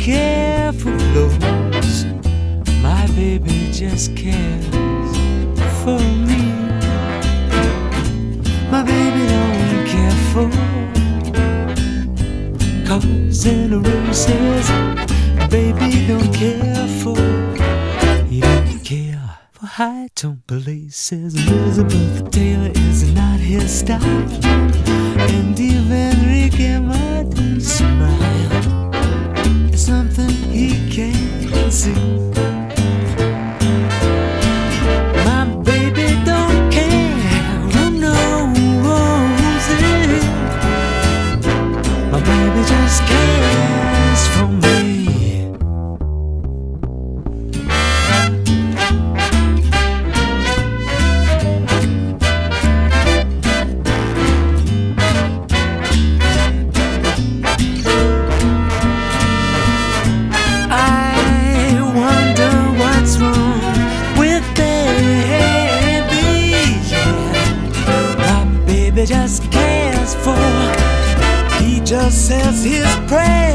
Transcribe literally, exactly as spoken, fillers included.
care for those. My baby just cares for me. My baby don't care for cars and races. Baby don't care for, he don't care for high tone places. Elizabeth Taylor is not his style, and even Ricky Martin's smile is something he can't see. My baby don't care who knows it. My baby just cares for me. Just cares for, he just says his prayers.